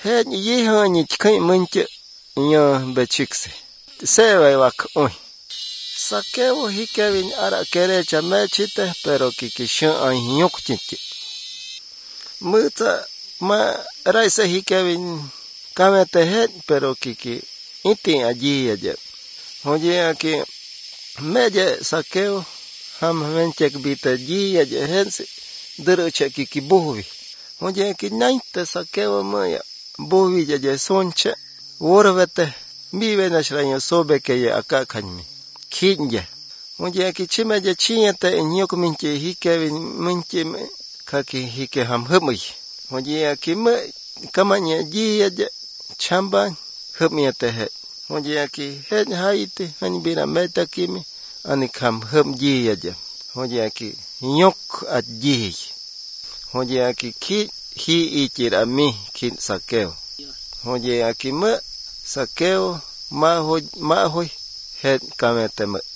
hết gì hơn như cái mình chứ nhờ bề chích se se vậy vạc ôi Saqueo hi Kevin ara kere chame chite pero kikishon an yok chinte muta ma raisa hi Kevin kamete het pero kiki itin allí ayer oye aquí meje Saqueo ham menchek bita allí ayer hensi derecha kiki bovi oye aquí naite Saqueo maya bovi ayer sonche worvete vive na shraño sobe que ya acá kanmi kinje oye aquí chime ya chiñete en yok minche hi Kevin minche kaki hi ke ham hemi oye aquí me kamaña allí ayer chamba hemiete he oye aquí het haite hani bira meta kimi ani kam hem ji ayer oye aquí yok allí oye aquí ki hi ichira mi kin Saqueo oye aquí me Saqueo ma hoy het kamete me